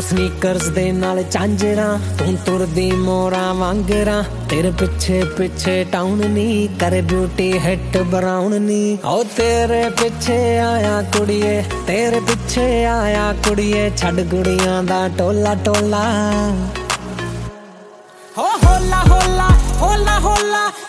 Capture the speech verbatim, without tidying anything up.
sneakers ਦੇ ਨਾਲ ਚਾਂਜਰਾਂ ਤੂੰ ਤੁਰਦੀ ਮੋਰਾਂ ਵਾਂਗਰਾਂ ਤੇਰੇ ਪਿੱਛੇ ਪਿੱਛੇ ਟਾਊਨ ਨੀ ਕਰ ਬਿਊਟੀ ਹਿੱਟ ਬਰਾਉਨ ਨੀ ਓ ਤੇਰੇ ਪਿੱਛੇ ਆਇਆ ਕੁੜੀਏ ਤੇਰੇ ਪਿੱਛੇ ਆਇਆ ਕੁੜੀਏ ਛੱਡ ਕੁੜੀਆਂ ਦਾ ਟੋਲਾ ਟੋਲਾ ਹੋ ਹੋਲਾ ਹੋਲਾ ਹੋਲਾ ਹੋਲਾ